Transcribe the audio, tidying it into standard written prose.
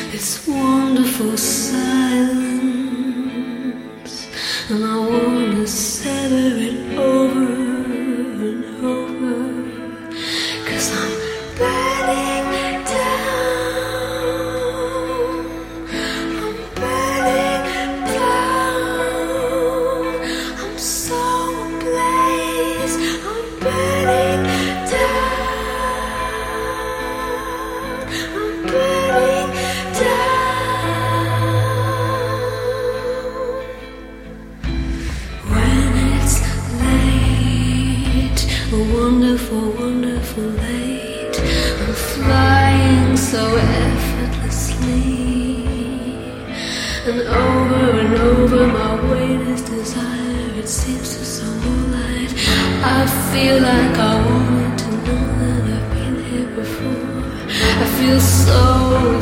It's wonderful silence, and I wanna savor it over and over, 'cause I'm burning down, I'm burning down, I'm so ablaze, I'm burning down, I'm burning down. When it's late, wonderful, wonderful late, I'm flying so effortlessly, and over my weightless desire, it seems to some light. I feel like I wanted to know that I've been here before. I feel so